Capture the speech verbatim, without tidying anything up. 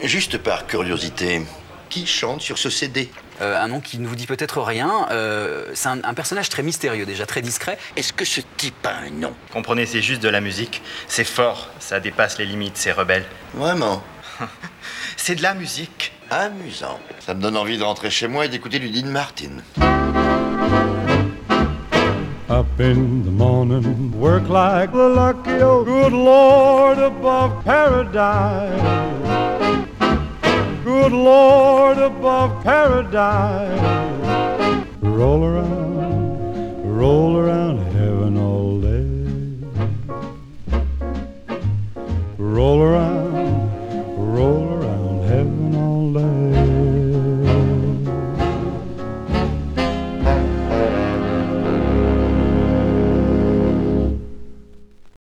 Juste par curiosité, qui chante sur ce C D ? Euh, un nom qui ne vous dit peut-être rien. Euh, c'est un, un personnage très mystérieux, déjà très discret. Est-ce que ce type a un nom ? Comprenez, c'est juste de la musique. C'est fort, ça dépasse les limites, c'est rebelle. Vraiment ? C'est de la musique. Amusant. Ça me donne envie de rentrer chez moi et d'écouter du Dean Martin. Up in the morning, work like the lucky old good Lord above paradise. Good Lord above paradise. Roll around, roll around heaven all day. Roll around.